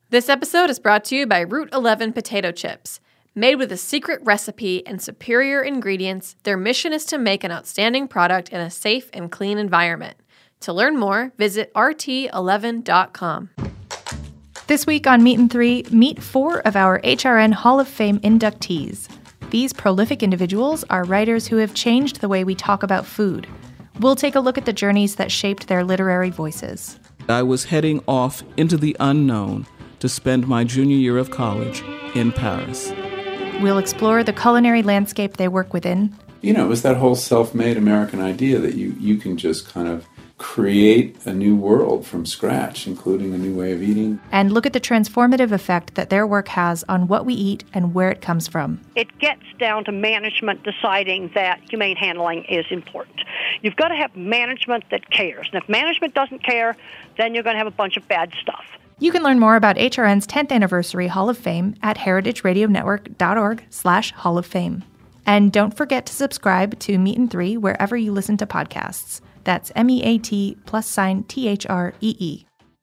This episode is brought to you by Route 11 potato chips. Made with a secret recipe and superior ingredients, their mission is to make an outstanding product in a safe and clean environment. To learn more, visit rt11.com. This week on Meat and Three, meet 4 of our HRN Hall of Fame inductees. These prolific individuals are writers who have changed the way we talk about food. We'll take a look at the journeys that shaped their literary voices. I was heading off into the unknown to spend my junior year of college in Paris. We'll explore the culinary landscape they work within. You know, it was that whole self-made American idea that you can just kind of create a new world from scratch, including a new way of eating. And look at the transformative effect that their work has on what we eat and where it comes from. It gets down to management deciding that humane handling is important. You've got to have management that cares. And if management doesn't care, then you're going to have a bunch of bad stuff. You can learn more about HRN's 10th Anniversary Hall of Fame at heritageradionetwork.org/Hall of Fame. And don't forget to subscribe to Meat and Three wherever you listen to podcasts. That's MEAT+THREE.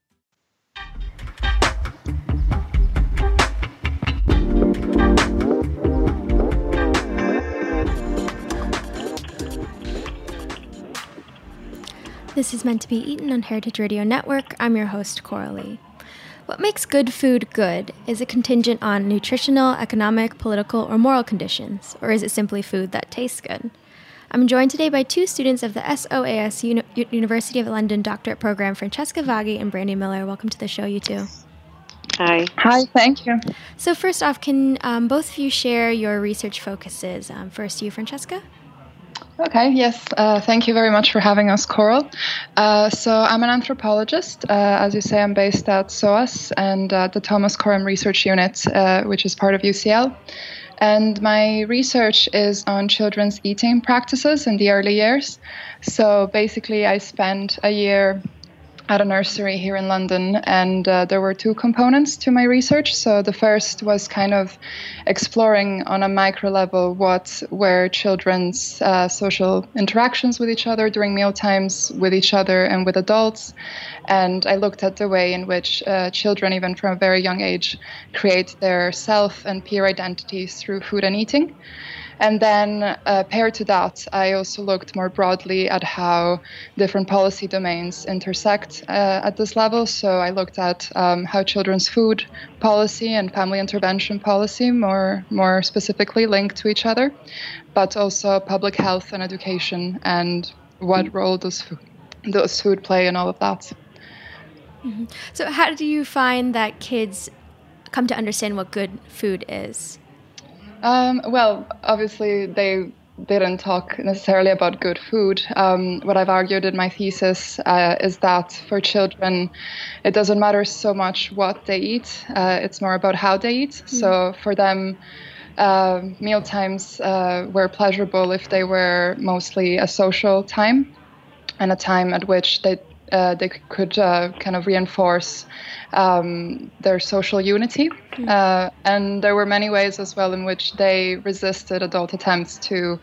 This is Meant to Be Eaten on Heritage Radio Network. I'm your host, Coralie. What makes good food good? Is it contingent on nutritional, economic, political, or moral conditions? Or is it simply food that tastes good? I'm joined today by 2 students of the SOAS University of London doctorate program, Francesca Vaghi and Brandy Miller. Welcome to the show, you two. Hi. Hi, thank you. So first off, can both of you share your research focuses? First, you, Francesca? Okay, yes. Thank you very much for having us, Coral. So I'm an anthropologist. As you say, I'm based at SOAS and at the Thomas Coram Research Unit, which is part of UCL. And my research is on children's eating practices in the early years. So basically, I spent a year at a nursery here in London, and there were 2 components to my research. So the first was kind of exploring on a micro level what were children's social interactions with each other during meal times, with each other and with adults. And I looked at the way in which children, even from a very young age, create their self and peer identities through food and eating. And then paired to that, I also looked more broadly at how different policy domains intersect at this level. So I looked at how children's food policy and family intervention policy more specifically link to each other, but also public health and education and what role does food play in all of that. Mm-hmm. So how do you find that kids come to understand what good food is? Well, obviously, they didn't talk necessarily about good food. What I've argued in my thesis is that for children, it doesn't matter so much what they eat. It's more about how they eat. Mm. So for them, meal times were pleasurable if they were mostly a social time and a time at which they could kind of reinforce their social unity. And there were many ways as well in which they resisted adult attempts to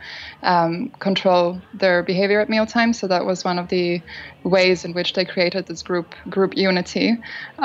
control their behavior at mealtime. So that was one of the ways in which they created this group unity.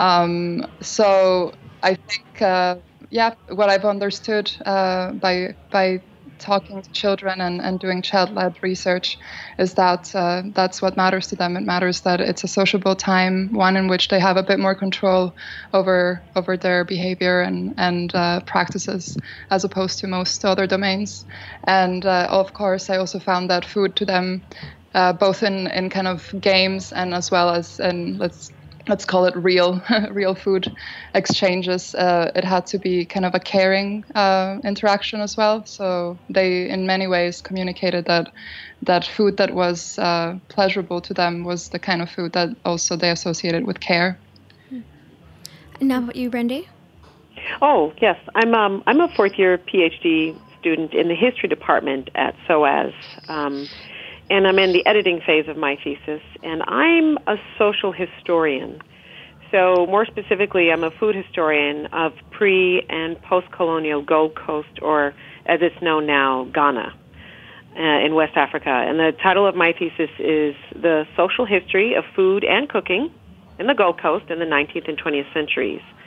So I think, what I've understood by talking to children and doing child-led research is that that's what matters to them. It matters that it's a sociable time, one in which they have a bit more control over their behavior and practices as opposed to most other domains. And of course, I also found that food to them, both in kind of games and as well as in let's call it real food exchanges. It had to be kind of a caring interaction as well. So they, in many ways, communicated that food that was pleasurable to them was the kind of food that also they associated with care. And now, about you, Brandy? Oh, yes. I'm a fourth-year PhD student in the history department at SOAS. And I'm in the editing phase of my thesis, and I'm a social historian. So more specifically, I'm a food historian of pre- and post-colonial Gold Coast, or as it's known now, Ghana, in West Africa. And the title of my thesis is The Social History of Food and Cooking in the Gold Coast in the 19th and 20th centuries.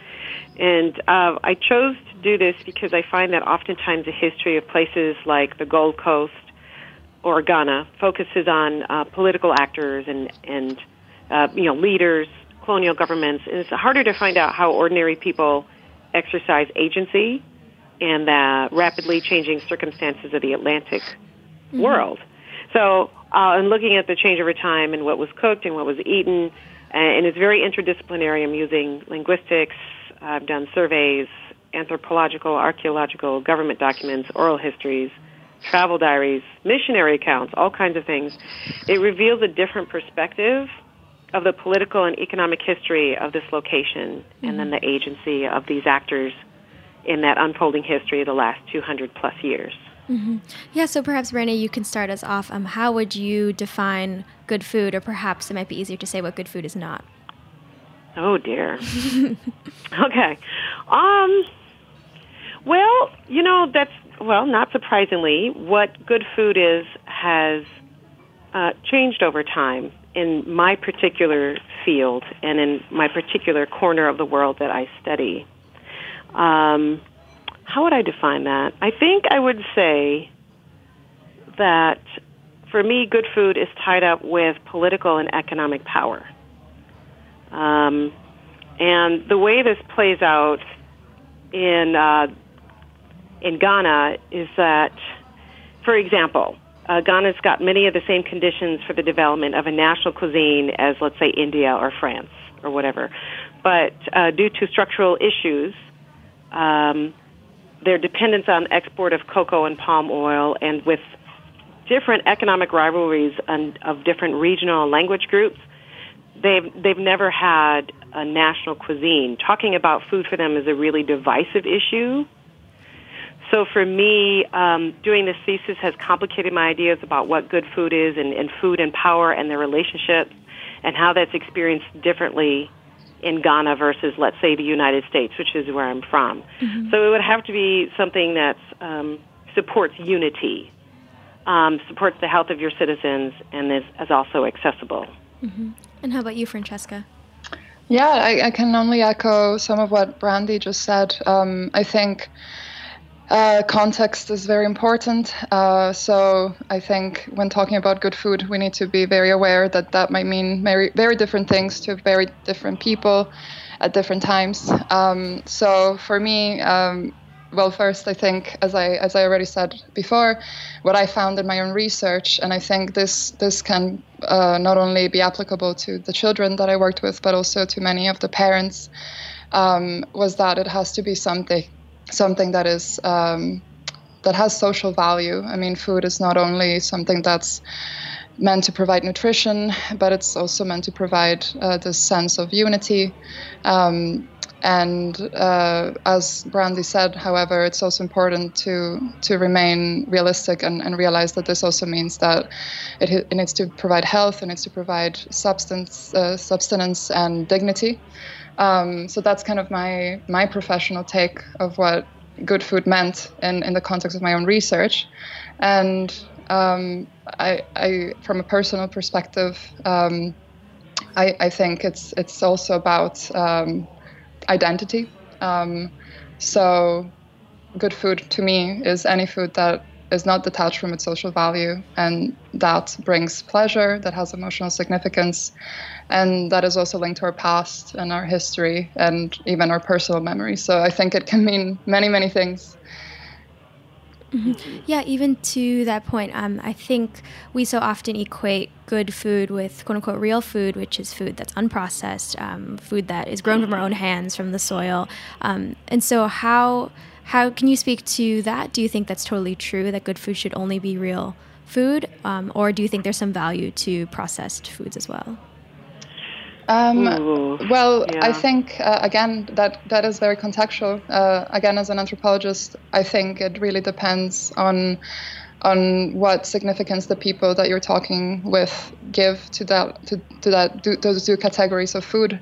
And I chose to do this because I find that oftentimes the history of places like the Gold Coast or Ghana focuses on political actors and leaders, colonial governments, and it's harder to find out how ordinary people exercise agency in the rapidly changing circumstances of the Atlantic world. So, in looking at the change over time and what was cooked and what was eaten, and it's very interdisciplinary. I'm using linguistics. I've done surveys, anthropological, archaeological, government documents, oral histories, travel diaries, missionary accounts, all kinds of things. It reveals a different perspective of the political and economic history of this location and then the agency of these actors in that unfolding history of the last 200 plus years. Yeah, so perhaps, Brenda, you can start us off. How would you define good food, or perhaps it might be easier to say what good food is not? Oh, dear. Okay. Well, not surprisingly, what good food is has changed over time in my particular field and in my particular corner of the world that I study. How would I define that? I think I would say that, for me, good food is tied up with political and economic power. And the way this plays out in Ghana is that, for example, Ghana's got many of the same conditions for the development of a national cuisine as, let's say, India or France or whatever. But due to structural issues, their dependence on export of cocoa and palm oil, and with different economic rivalries of different regional and language groups, they've never had a national cuisine. Talking about food for them is a really divisive issue. So for me, doing this thesis has complicated my ideas about what good food is and food and power and their relationships and how that's experienced differently in Ghana versus, let's say, the United States, which is where I'm from. So it would have to be something that supports unity, supports the health of your citizens, and is also accessible. And how about you, Francesca? Yeah, I can only echo some of what Brandy just said. I think context is very important. So I think when talking about good food, we need to be very aware that might mean very, very different things to very different people at different times. So for me, well, first, I think, as I already said before, what I found in my own research, and I think this can not only be applicable to the children that I worked with, but also to many of the parents, was that it has to be something that is that has social value. I mean, food is not only something that's meant to provide nutrition, but it's also meant to provide this sense of unity. And as Brandy said, however, it's also important to remain realistic and realize that this also means that it needs to provide health, it needs to provide substance and dignity. So that's kind of my professional take of what good food meant in the context of my own research. And I from a personal perspective, I think it's also about identity. So good food to me is any food that is not detached from its social value and that brings pleasure, that has emotional significance, and that is also linked to our past and our history and even our personal memories. So I think it can mean many, many things. Yeah, even to that point, I think we so often equate good food with quote-unquote real food, which is food that's unprocessed, food that is grown from our own hands, from the soil. And so how can you speak to that? Do you think that's totally true, that good food should only be real food? Or do you think there's some value to processed foods as well? Well, yeah. I think, again, that is very contextual. Again, as an anthropologist, I think it really depends on what significance the people that you're talking with give to those two categories of food.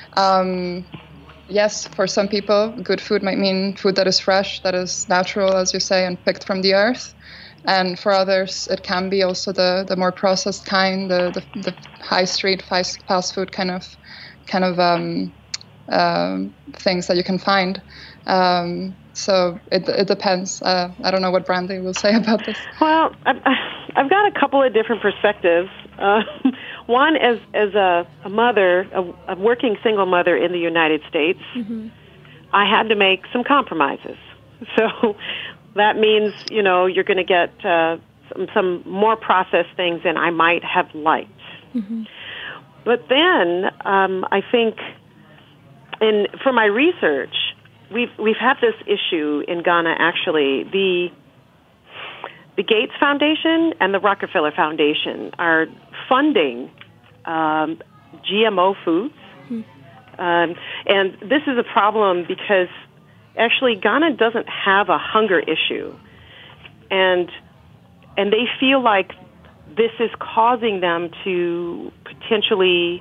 Yes, for some people, good food might mean food that is fresh, that is natural, as you say, and picked from the earth. And for others, it can be also the more processed kind, the high street fast food kind of things that you can find. So it depends. I don't know what Brandy will say about this. Well, I've got a couple of different perspectives. One, as a mother, a working single mother in the United States, I had to make some compromises. So that means, you're going to get some more processed things than I might have liked. But then I think, for my research, we've had this issue in Ghana. Actually, the Gates Foundation and the Rockefeller Foundation are funding GMO foods, and this is a problem because actually Ghana doesn't have a hunger issue, and they feel like this is causing them to potentially,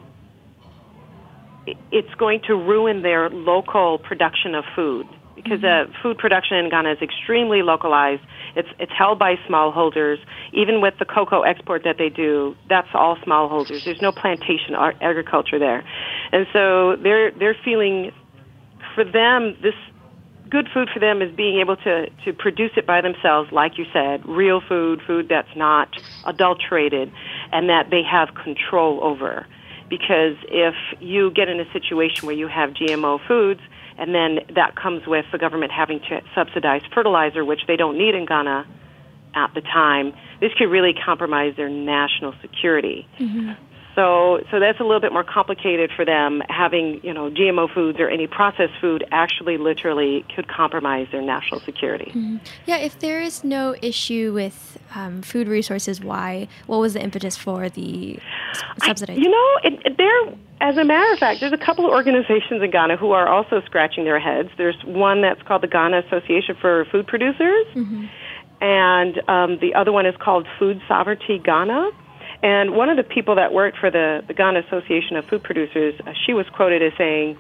it's going to ruin their local production of food, because food production in Ghana is extremely localized. It's held by smallholders. Even with the cocoa export that they do, that's all smallholders. There's no plantation or agriculture there. And so they're feeling, for them, this good food for them is being able to produce it by themselves, like you said, real food that's not adulterated, and that they have control over. Because if you get in a situation where you have GMO foods, and then that comes with the government having to subsidize fertilizer, which they don't need in Ghana at the time, this could really compromise their national security. So that's a little bit more complicated for them. Having, GMO foods or any processed food actually literally could compromise their national security. Yeah, if there is no issue with food resources, what was the impetus for the subsidizing? As a matter of fact, there's a couple of organizations in Ghana who are also scratching their heads. There's one that's called the Ghana Association for Food Producers, and the other one is called Food Sovereignty Ghana. And one of the people that worked for the Ghana Association of Food Producers, she was quoted as saying,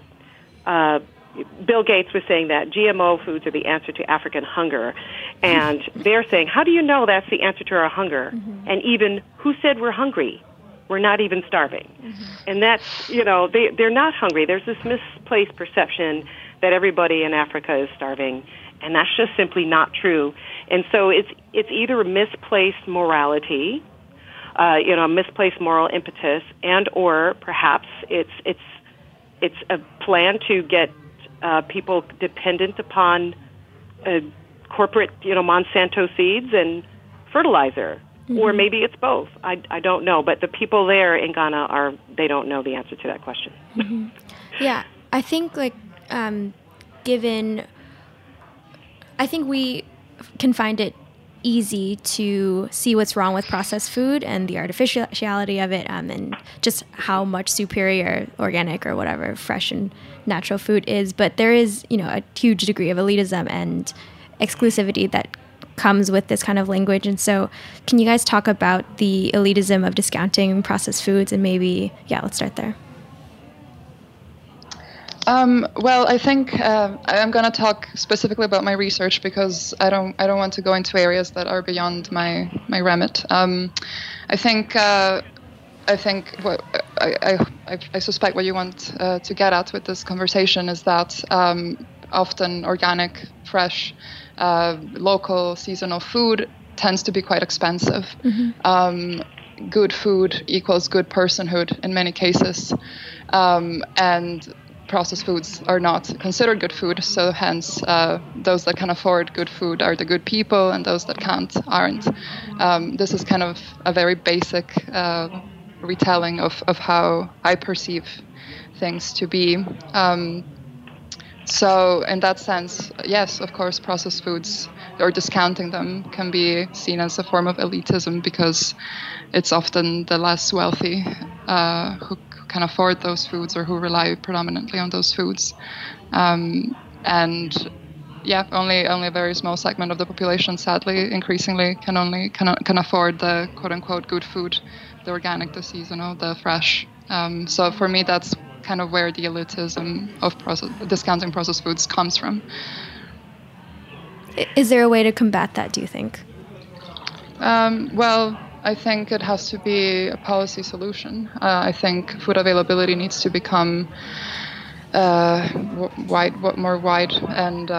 Bill Gates was saying that GMO foods are the answer to African hunger. And they're saying, how do you know that's the answer to our hunger? And even, who said we're hungry? We're not even starving. And that's, they're not hungry. There's this misplaced perception that everybody in Africa is starving. And that's just simply not true. And so it's either a misplaced morality, a misplaced moral impetus, and or perhaps it's a plan to get people dependent upon corporate, Monsanto seeds and fertilizer, or maybe it's both. I don't know, but the people there in Ghana they don't know the answer to that question. Yeah, I think I think we can find it easy to see what's wrong with processed food and the artificiality of it, and just how much superior organic or whatever fresh and natural food is. But there is, a huge degree of elitism and exclusivity that comes with this kind of language. And so can you guys talk about the elitism of discounting processed foods, and maybe, let's start there. Well, I think I'm going to talk specifically about my research because I don't want to go into areas that are beyond my remit. I suspect what you want to get at with this conversation is that often organic, fresh, local, seasonal food tends to be quite expensive. Good food equals good personhood in many cases, and processed foods are not considered good food, so hence those that can afford good food are the good people, and those that can't aren't. This is kind of a very basic retelling of how I perceive things to be. So in that sense, yes, of course, processed foods or discounting them can be seen as a form of elitism because it's often the less wealthy who can afford those foods or who rely predominantly on those foods. And only a very small segment of the population, sadly, increasingly can afford the quote unquote good food, the organic, the seasonal, the fresh. So for me, that's kind of where the elitism of discounting processed foods comes from. Is there a way to combat that, do you think? Well, I think it has to be a policy solution. I think food availability needs to become more wide, and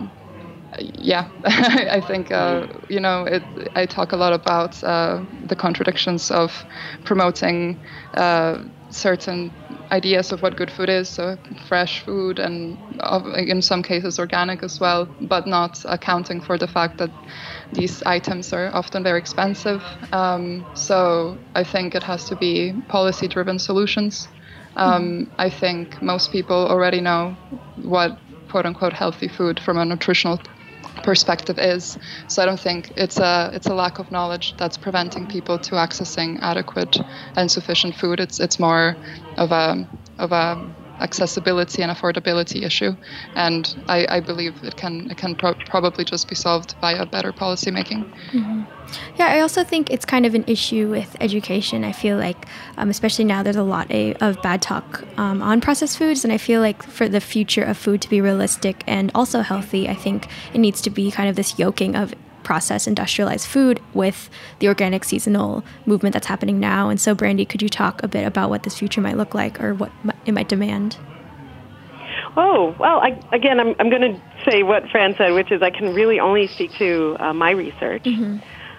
I think I talk a lot about the contradictions of promoting certain ideas of what good food is, so fresh food and in some cases organic as well, but not accounting for the fact that these items are often very expensive. So I think it has to be policy-driven solutions. I think most people already know what quote-unquote healthy food from a nutritional perspective is. So I don't think it's a lack of knowledge that's preventing people to accessing adequate and sufficient food. It's more of a accessibility and affordability issue, and I believe it can probably just be solved via better policy making. Mm-hmm. Yeah, I also think it's kind of an issue with education. I feel like, especially now, there's a lot of bad talk on processed foods, and I feel like for the future of food to be realistic and also healthy, I think it needs to be kind of this yoking of processed industrialized food with the organic seasonal movement that's happening now. And so, Brandy, could you talk a bit about what this future might look like or what it might demand? Oh, well, I'm going to say what Fran said, which is I can really only speak to my research. Mm-hmm.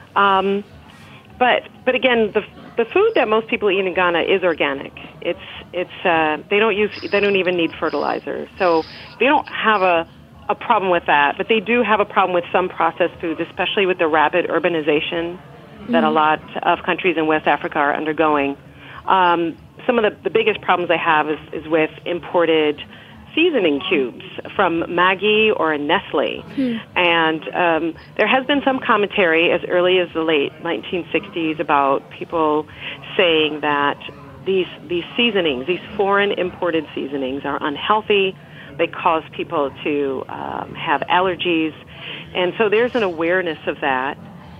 But again, the food that most people eat in Ghana is organic. They don't even need fertilizer, so they don't have a problem with that. But they do have a problem with some processed foods, especially with the rapid urbanization that a lot of countries in West Africa are undergoing. Some of the biggest problems they have is with imported seasoning cubes from Maggi or Nestle. And there has been some commentary as early as the late 1960s about people saying that these seasonings, these foreign imported seasonings, are unhealthy. They cause people to have allergies. And so there's an awareness of that.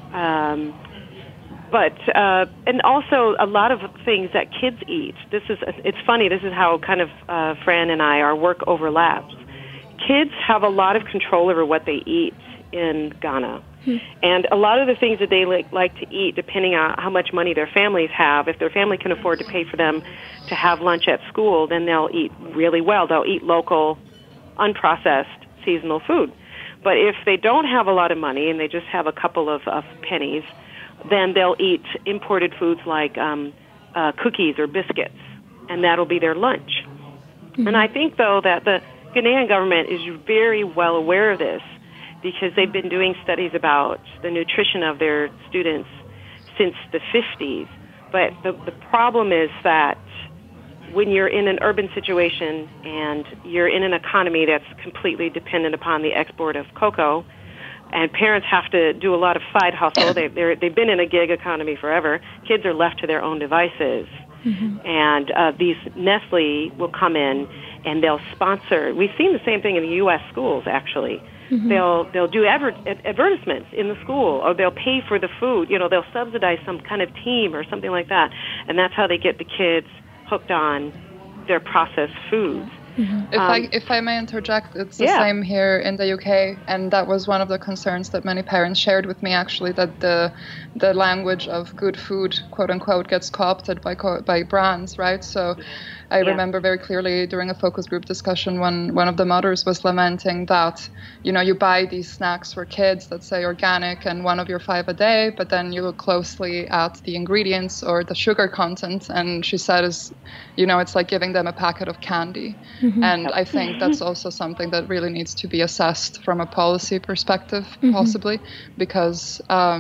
And also a lot of things that kids eat. It's funny, this is how kind of Fran and our work overlaps. Kids have a lot of control over what they eat in Ghana. And a lot of the things that they like to eat, depending on how much money their families have, if their family can afford to pay for them to have lunch at school, then they'll eat really well. They'll eat local, unprocessed, seasonal food. But if they don't have a lot of money and they just have a couple of pennies, then they'll eat imported foods like cookies or biscuits, and that'll be their lunch. And I think, though, that the Ghanaian government is very well aware of this because they've been doing studies about the nutrition of their students since the 50s. But the problem is that when you're in an urban situation and you're in an economy that's completely dependent upon the export of cocoa, and parents have to do a lot of side hustle. They've been in a gig economy forever. Kids are left to their own devices. And these Nestle will come in and they'll sponsor. We've seen the same thing in the U.S. schools, actually. They'll do advertisements in the school, or they'll pay for the food. They'll subsidize some kind of team or something like that. And that's how they get the kids hooked on their processed foods. If I may interject, it's the same here in the UK, and that was one of the concerns that many parents shared with me, actually, that the language of good food, quote unquote, gets co-opted by brands, right? So I remember very clearly during a focus group discussion when one of the mothers was lamenting that, you buy these snacks for kids that say organic and one of your 5 a day, but then you look closely at the ingredients or the sugar content, and she said, it's like giving them a packet of candy. And I think that's also something that really needs to be assessed from a policy perspective, possibly, because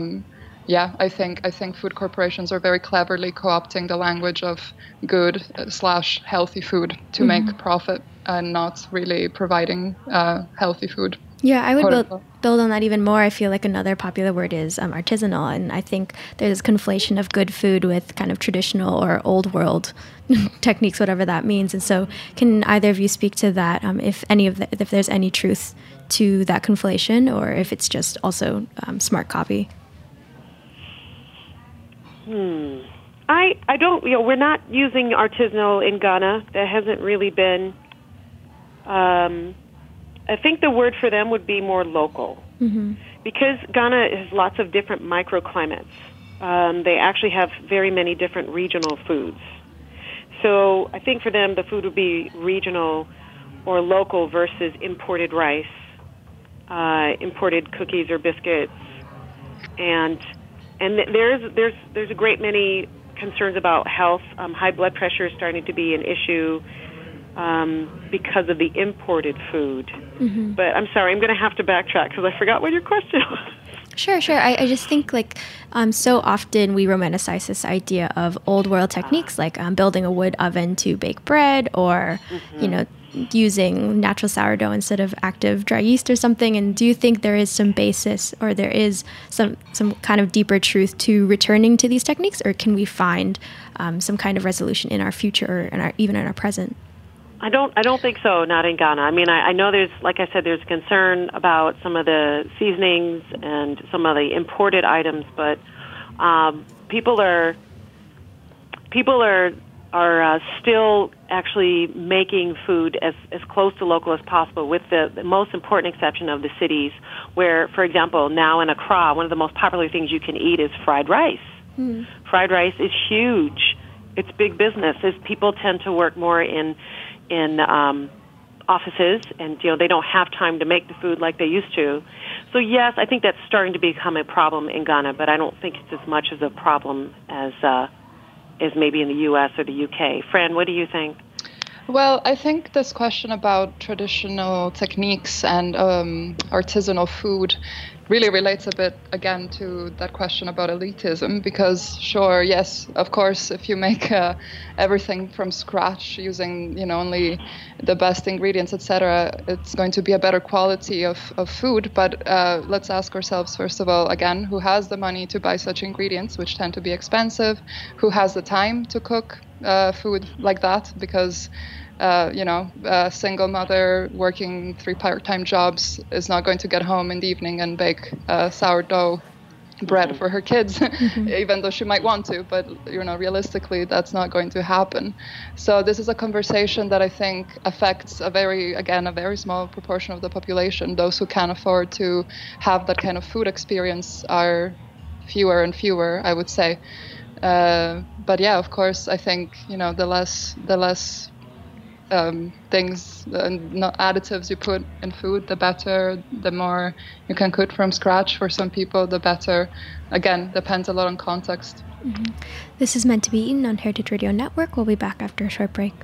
I think food corporations are very cleverly co-opting the language of good / healthy food to make profit and not really providing healthy food. Yeah, I would build on that even more. I feel like another popular word is artisanal, and I think there's this conflation of good food with kind of traditional or old world techniques, whatever that means. And so, can either of you speak to that? If there's any truth to that conflation, or if it's just also smart copy? I don't. We're not using artisanal in Ghana. There hasn't really been. I think the word for them would be more local, because Ghana has lots of different microclimates. They actually have very many different regional foods. So I think for them the food would be regional, or local versus imported rice, imported cookies or biscuits, and there's a great many concerns about health. High blood pressure is starting to be an issue because of the imported food. Mm-hmm. But I'm sorry, I'm going to have to backtrack because I forgot what your question was. Sure. I just think so often we romanticize this idea of old world techniques like building a wood oven to bake bread or, using natural sourdough instead of active dry yeast or something. And do you think there is some basis or there is some kind of deeper truth to returning to these techniques, or can we find some kind of resolution in our future or even in our present? I don't think so, not in Ghana. I mean, I know there's, like I said, there's concern about some of the seasonings and some of the imported items, but people are still actually making food as close to local as possible, with the most important exception of the cities where, for example, now in Accra, one of the most popular things you can eat is fried rice. Mm. Fried rice is huge. It's big business. People tend to work more in offices, and they don't have time to make the food like they used to. So yes, I think that's starting to become a problem in Ghana, but I don't think it's as much of a problem as maybe in the U.S. or the U.K. Fran, what do you think? Well, I think this question about traditional techniques and artisanal food really relates a bit, again, to that question about elitism, because sure, yes, of course, if you make everything from scratch using, only the best ingredients, etc., it's going to be a better quality of food. But let's ask ourselves, first of all, again, who has the money to buy such ingredients, which tend to be expensive? Who has the time to cook food like that? Because a single mother working 3 part-time jobs is not going to get home in the evening and bake sourdough bread for her kids, even though she might want to, but realistically that's not going to happen. So this is a conversation that I think affects a very small proportion of the population. Those who can afford to have that kind of food experience are fewer and fewer, I would say. But yeah, of course, I think the less things and not additives you put in food, the better. The more you can cook from scratch for some people, the better. Again, depends a lot on context. Mm-hmm. This is Meant to Be Eaten on Heritage Radio Network. We'll be back after a short break.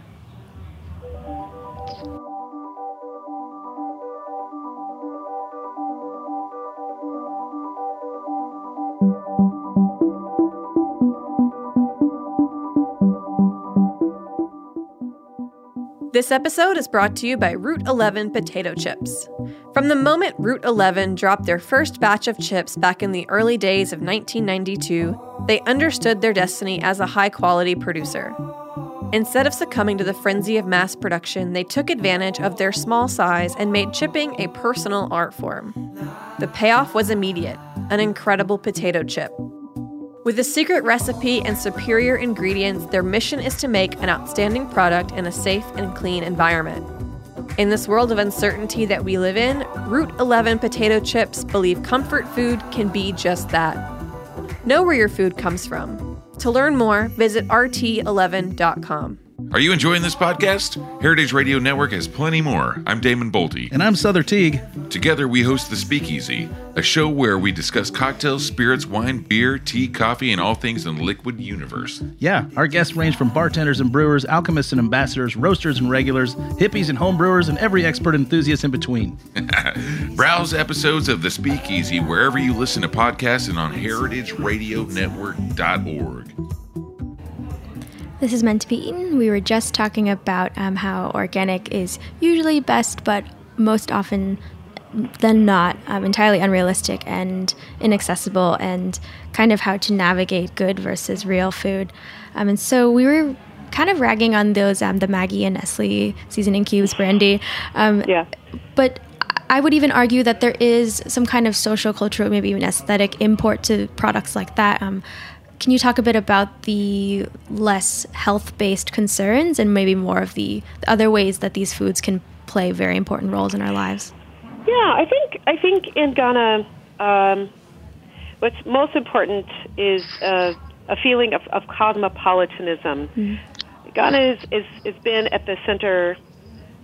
This episode is brought to you by Route 11 potato chips. From the moment Route 11 dropped their first batch of chips back in the early days of 1992, they understood their destiny as a high-quality producer. Instead of succumbing to the frenzy of mass production, they took advantage of their small size and made chipping a personal art form. The payoff was immediate, an incredible potato chip. With a secret recipe and superior ingredients, their mission is to make an outstanding product in a safe and clean environment. In this world of uncertainty that we live in, Route 11 potato chips believe comfort food can be just that. Know where your food comes from. To learn more, visit rt11.com. Are you enjoying this podcast? Heritage Radio Network has plenty more. I'm Damon Bolte. And I'm Souther Teague. Together we host The Speakeasy, a show where we discuss cocktails, spirits, wine, beer, tea, coffee, and all things in the liquid universe. Yeah, our guests range from bartenders and brewers, alchemists and ambassadors, roasters and regulars, hippies and homebrewers, and every expert enthusiast in between. Browse episodes of The Speakeasy wherever you listen to podcasts and on heritageradionetwork.org. This is Meant to Be Eaten. We were just talking about how organic is usually best, but most often than not entirely unrealistic and inaccessible, and kind of how to navigate good versus real food. And so we were kind of ragging on those, the Maggi and Nestle seasoning cubes, brandy. Yeah. But I would even argue that there is some kind of social, cultural, maybe even aesthetic import to products like that. Can you talk a bit about the less health-based concerns and maybe more of the other ways that these foods can play very important roles in our lives? Yeah, I think in Ghana, what's most important is a feeling of cosmopolitanism. Mm-hmm. Ghana is been at the center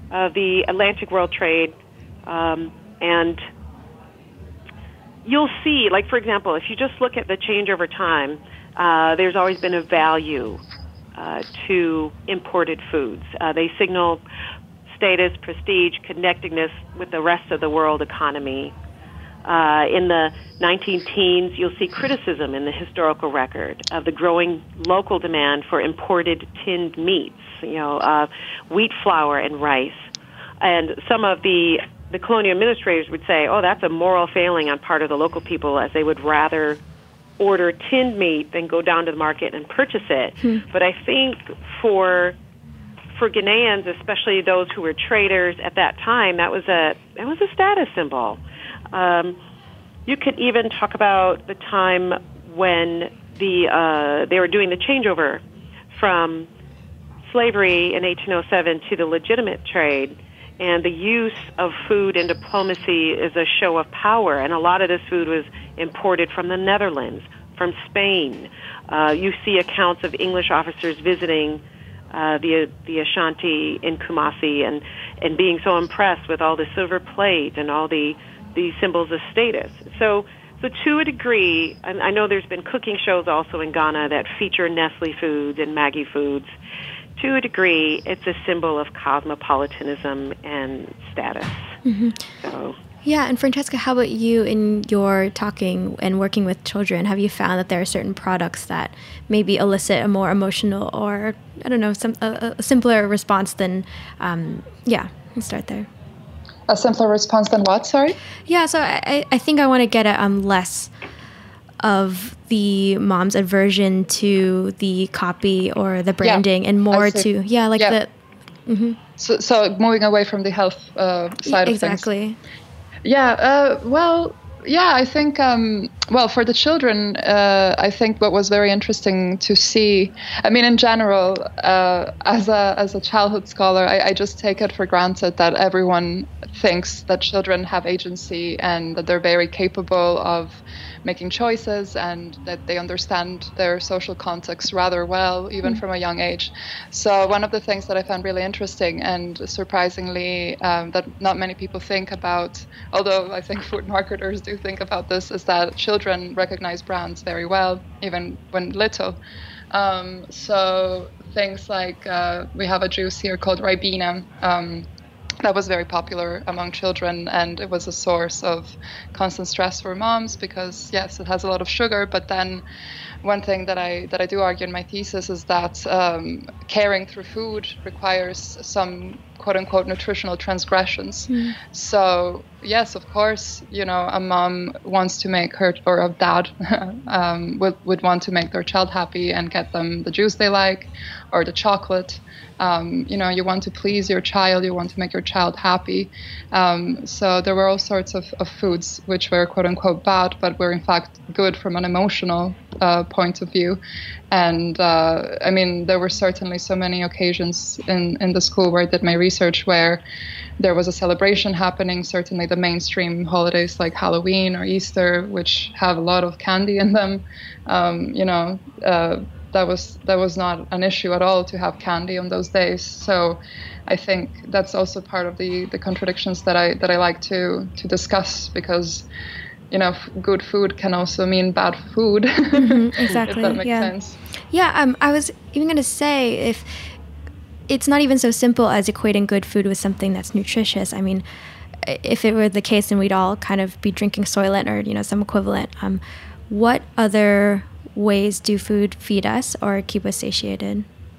the Atlantic World Trade, and you'll see, like, for example, if you just look at the change over time, there's always been a value to imported foods. They signal status, prestige, connectedness with the rest of the world economy. In the 19-teens, you'll see criticism in the historical record of the growing local demand for imported tinned meats, wheat flour and rice. And some of the colonial administrators would say, oh, that's a moral failing on part of the local people, as they would rather order tinned meat than go down to the market and purchase it. But I think for Ghanaians, especially those who were traders at that time, that was a status symbol. You could even talk about the time when they were doing the changeover from slavery in 1807 to the legitimate trade, and the use of food in diplomacy is a show of power. And a lot of this food was imported from the Netherlands, from Spain. You see accounts of English officers visiting the Ashanti in Kumasi and being so impressed with all the silver plate and all the symbols of status. So to a degree, and I know there's been cooking shows also in Ghana that feature Nestle foods and Maggi foods. To a degree, it's a symbol of cosmopolitanism and status. So. Yeah, and Francesca, how about you in your talking and working with children? Have you found that there are certain products that maybe elicit a more emotional or, I don't know, a simpler response than, let's start there. A simpler response than what, sorry? Yeah, so I think I want to get at less of the mom's aversion to the copy or the branding and more to, So moving away from the health side of things. Exactly. I think, for the children, I think what was very interesting to see, I mean, in general, as a childhood scholar, I just take it for granted that everyone thinks that children have agency and that they're very capable of making choices and that they understand their social context rather well, even from a young age. So one of the things that I found really interesting and surprisingly that not many people think about, although I think food marketers do think about this, is that children recognize brands very well, even when little. So things like we have a juice here called Ribena, that was very popular among children, and it was a source of constant stress for moms because, yes, it has a lot of sugar. But then one thing that I do argue in my thesis is that caring through food requires some quote-unquote nutritional transgressions. So, yes, of course, a mom wants to make her, or a dad would want to make their child happy and get them the juice they like or the chocolate. You want to please your child, you want to make your child happy. So there were all sorts of foods which were quote unquote bad, but were in fact good from an emotional point of view. And there were certainly so many occasions in the school where I did my research where there was a celebration happening, certainly the mainstream holidays like Halloween or Easter, which have a lot of candy in them. That was not an issue at all to have candy on those days. So I think that's also part of the contradictions that I like to discuss, because good food can also mean bad food. Exactly. If that makes sense. Yeah, I was even going to say, if it's not even so simple as equating good food with something that's nutritious. I mean, if it were the case, then we'd all kind of be drinking Soylent or some equivalent. What other ways do food feed us or keep us satiated?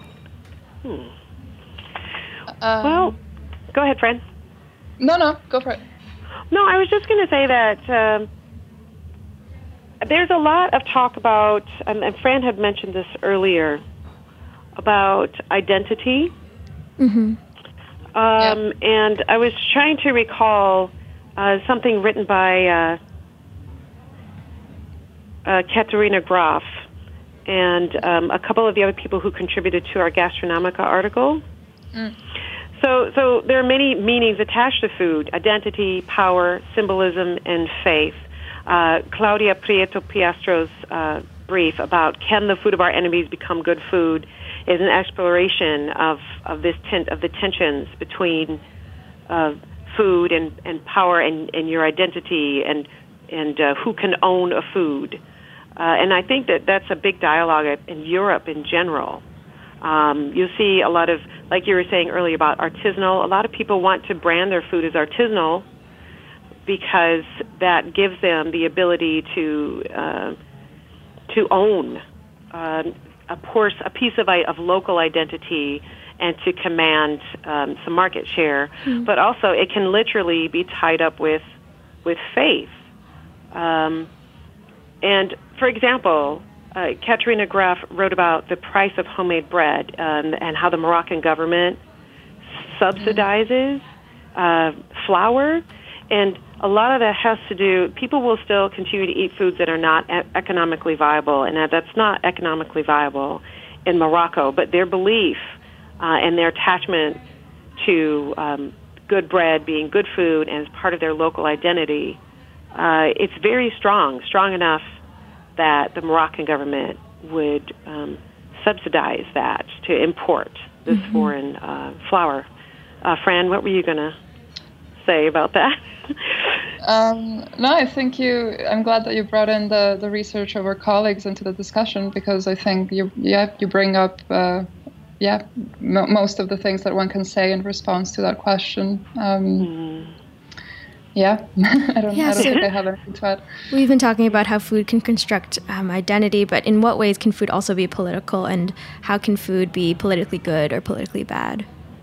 Well, go ahead, Fran. No, go for it. No, I was just going to say that there's a lot of talk about, and Fran had mentioned this earlier, about identity. And I was trying to recall something written by Katharina Graf and a couple of the other people who contributed to our Gastronomica article. So there are many meanings attached to food: identity, power, symbolism, and faith. Claudia Prieto Piastro's brief about "Can the food of our enemies become good food?" is an exploration of the tensions between food and power and your identity and who can own a food. And I think that's a big dialogue in Europe in general. You'll see a lot of, like you were saying earlier about artisanal, a lot of people want to brand their food as artisanal because that gives them the ability to own a piece of local identity and to command some market share. Mm-hmm. But also it can literally be tied up with faith. And for example, Katerina Graf wrote about the price of homemade bread and how the Moroccan government subsidizes flour. And a lot of that has to do, people will still continue to eat foods that are not economically viable, and that's not economically viable in Morocco, but their belief and their attachment to good bread being good food and as part of their local identity, it's very strong enough that the Moroccan government would subsidize that to import this foreign flour. Fran, what were you going to say about that? No, I think I'm glad that you brought in the research of our colleagues into the discussion, because I think you bring up most of the things that one can say in response to that question. I don't think I have anything to add. We've been talking about how food can construct identity, but in what ways can food also be political, and how can food be politically good or politically bad?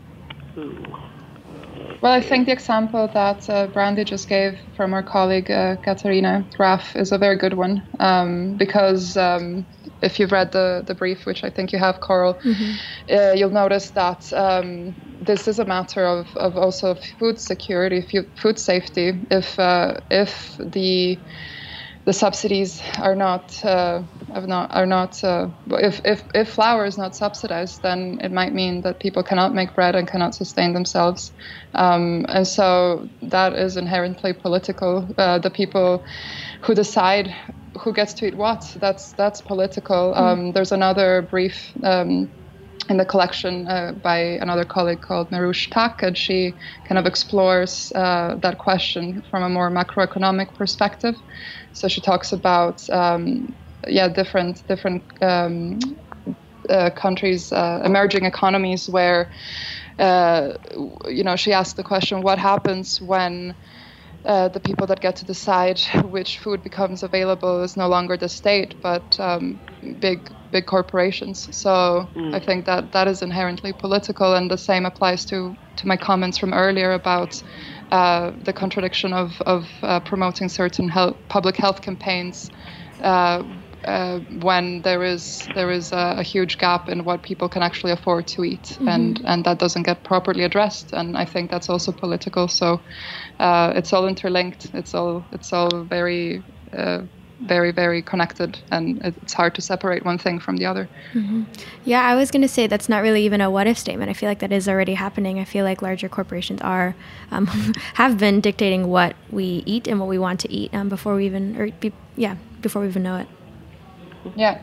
Well, I think the example that Brandy just gave from our colleague Katerina Graf is a very good one, because if you've read the brief, which I think you have, Coral, you'll notice that this is a matter of also food security, food safety. If the subsidies are not if flour is not subsidized, then it might mean that people cannot make bread and cannot sustain themselves, and so that is inherently political. The people who decide who gets to eat what, that's political. There's another brief in the collection by another colleague called Marouche Tak, and she kind of explores that question from a more macroeconomic perspective. So she talks about different countries, emerging economies, where she asked the question, what happens when the people that get to decide which food becomes available is no longer the state, but big corporations. So I think that is inherently political, and the same applies to my comments from earlier about the contradiction of promoting certain public health campaigns when there is a huge gap in what people can actually afford to eat, and that doesn't get properly addressed. And I think that's also political. So it's all interlinked. It's all very very, very connected, and it's hard to separate one thing from the other. Yeah, I was going to say that's not really even a what-if statement. I feel like that is already happening. I feel like larger corporations are have been dictating what we eat and what we want to eat before we even know it. Yeah.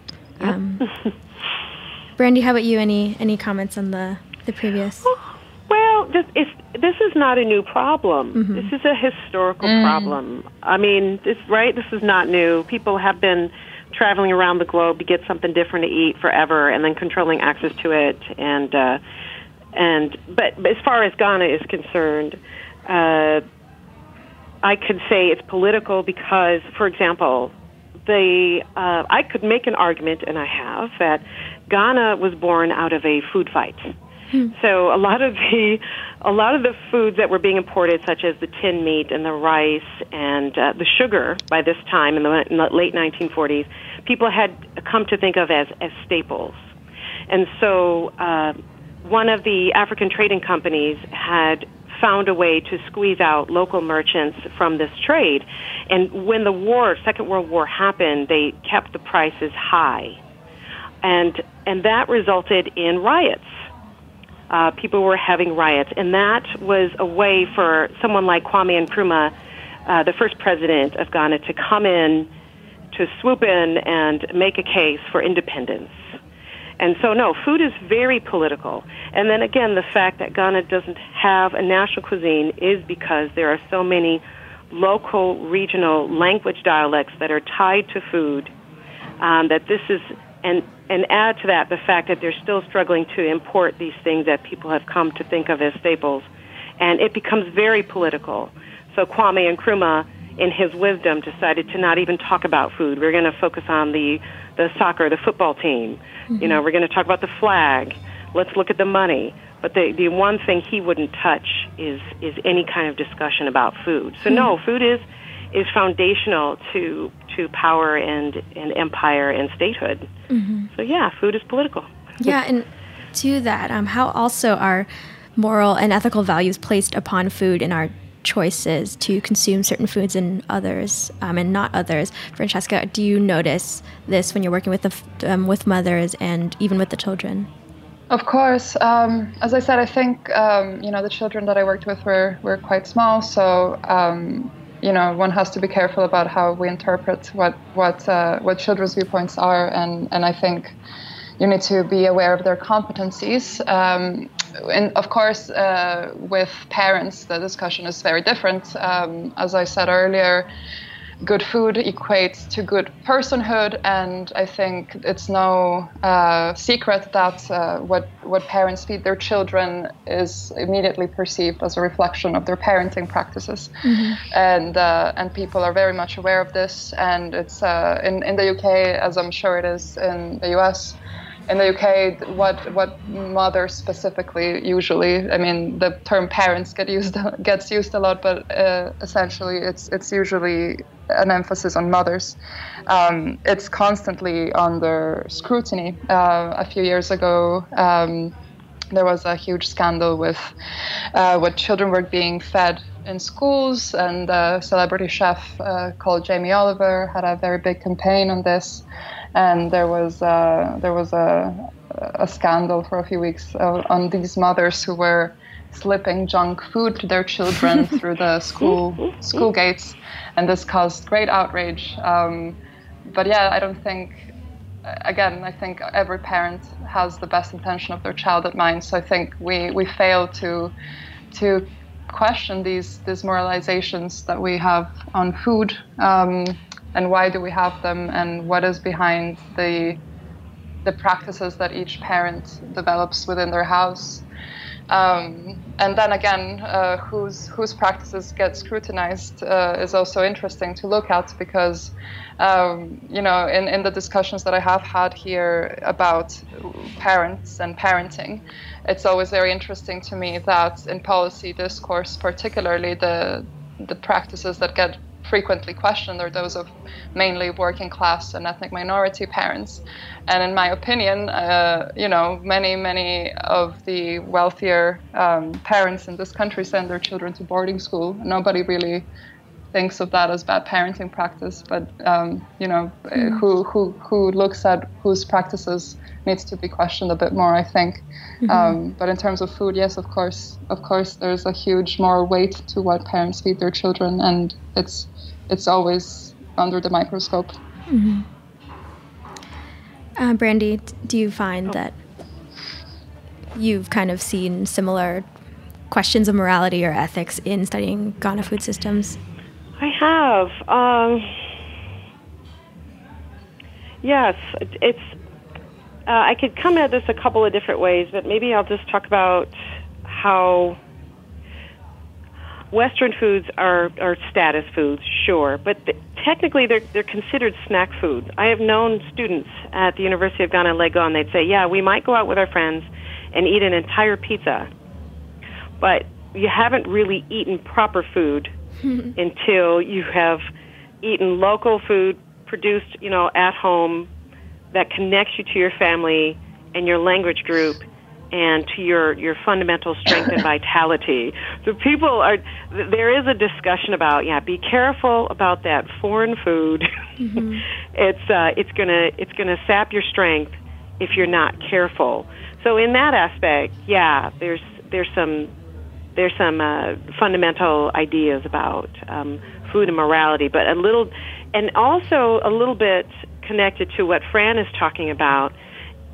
Brandy, how about you? Any comments on the previous? Well, this is not a new problem. This is a historical problem. I mean, this is not new. People have been traveling around the globe to get something different to eat forever, and then controlling access to it. But as far as Ghana is concerned, I could say it's political because, for example, I could make an argument, and I have, that Ghana was born out of a food fight. So a lot of the foods that were being imported, such as the tinned meat and the rice and the sugar, by this time in the late 1940s, people had come to think of as staples. And so one of the African trading companies had found a way to squeeze out local merchants from this trade. And when the Second World War happened, they kept the prices high. And that resulted in riots. People were having riots, and that was a way for someone like Kwame Nkrumah, the first president of Ghana, to come in, to swoop in and make a case for independence. And so, no, food is very political. And then again, the fact that Ghana doesn't have a national cuisine is because there are so many local, regional language dialects that are tied to food, that this is, and add to that the fact that they're still struggling to import these things that people have come to think of as staples, and it becomes very political. So Kwame Nkrumah, in his wisdom, decided to not even talk about food. We're going to focus on the soccer, the football team. You know, we're going to talk about the flag. Let's look at the money. But the one thing he wouldn't touch is any kind of discussion about food. So no, food is foundational to power and empire and statehood. So yeah, food is political. Yeah, and to that, how also are moral and ethical values placed upon food in our choices to consume certain foods and others, and not others? Francesca, do you notice this when you're working with mothers and even with the children? Of course. As I said, I think the children that I worked with were quite small, so one has to be careful about how we interpret what children's viewpoints are, and I think you need to be aware of their competencies. And of course, with parents, the discussion is very different. As I said earlier, good food equates to good personhood, and I think it's no secret that what parents feed their children is immediately perceived as a reflection of their parenting practices. And people are very much aware of this, and it's in the UK, as I'm sure it is in the US. In the UK, what mothers specifically usually, I mean, the term parents gets used a lot, but essentially it's usually an emphasis on mothers. It's constantly under scrutiny. A few years ago, there was a huge scandal with what children were being fed in schools, and a celebrity chef called Jamie Oliver had a very big campaign on this. And there was a scandal for a few weeks on these mothers who were slipping junk food to their children through the school gates, and this caused great outrage. But yeah, I don't think. Again, I think every parent has the best intention of their child at mind. So I think we fail to question these moralizations that we have on food. And why do we have them, and what is behind the practices that each parent develops within their house? And then again, whose practices get scrutinized is also interesting to look at, because in the discussions that I have had here about parents and parenting, it's always very interesting to me that in policy discourse, particularly the practices that get frequently questioned are those of mainly working class and ethnic minority parents. And in my opinion, many of the wealthier parents in this country send their children to boarding school. Nobody really thinks of that as bad parenting practice, but who looks at whose practices needs to be questioned a bit more, I think. But in terms of food, yes, of course, there's a huge moral weight to what parents feed their children, and it's always under the microscope. Brandy, do you find that you've kind of seen similar questions of morality or ethics in studying Ghana food systems? I have. Yes, it's. I could come at this a couple of different ways, but maybe I'll just talk about how Western foods are status foods, sure, but technically they're considered snack food. I have known students at the University of Ghana, Legon, they'd say, yeah, we might go out with our friends and eat an entire pizza, but you haven't really eaten proper food until you have eaten local food produced, at home, that connects you to your family and your language group and to your fundamental strength and vitality. So there is a discussion about, be careful about that foreign food. It's gonna sap your strength if you're not careful. So in that aspect, there's some fundamental ideas about food and morality, but also a little bit connected to what Fran is talking about.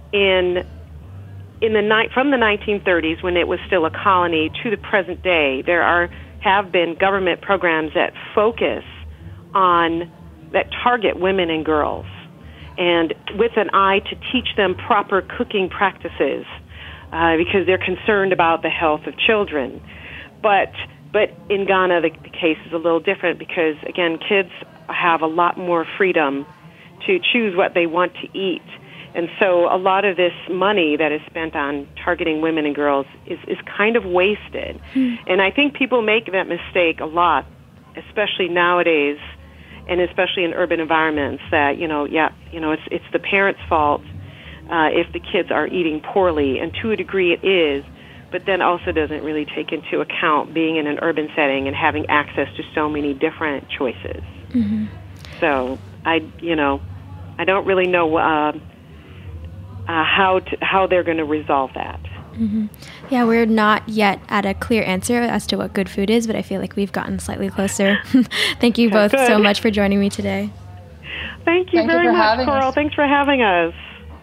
from the 1930s, when it was still a colony, to the present day, there have been government programs that focus on, that target women and girls, and with an eye to teach them proper cooking practices, because they're concerned about the health of children. But in Ghana, the case is a little different because, again, kids have a lot more freedom to choose what they want to eat. And so a lot of this money that is spent on targeting women and girls is kind of wasted. And I think people make that mistake a lot, especially nowadays, and especially in urban environments, that, it's the parents' fault if the kids are eating poorly. And to a degree it is, but then also doesn't really take into account being in an urban setting and having access to so many different choices. Mm-hmm. So I don't really know how they're going to resolve that. Mm-hmm. Yeah, we're not yet at a clear answer as to what good food is, but I feel like we've gotten slightly closer. Thank you both so much for joining me today. Thank you very much, Coral. Thanks for having us.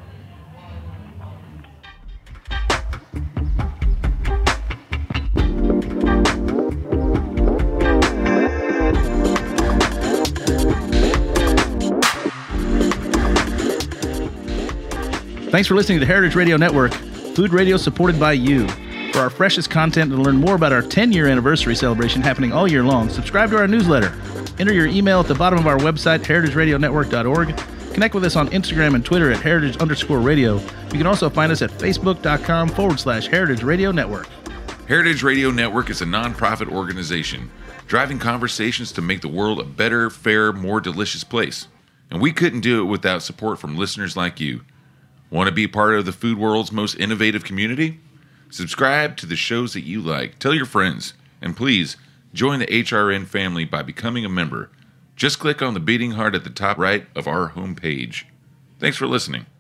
Thanks for listening to the Heritage Radio Network, food radio supported by you. For our freshest content and to learn more about our 10-year anniversary celebration happening all year long, subscribe to our newsletter. Enter your email at the bottom of our website, heritageradionetwork.org. Connect with us on Instagram and Twitter at heritage_radio. You can also find us at facebook.com/Heritage Radio Network. Heritage Radio Network is a nonprofit organization driving conversations to make the world a better, fairer, more delicious place. And we couldn't do it without support from listeners like you. Want to be part of the food world's most innovative community? Subscribe to the shows that you like, tell your friends, and please join the HRN family by becoming a member. Just click on the beating heart at the top right of our homepage. Thanks for listening.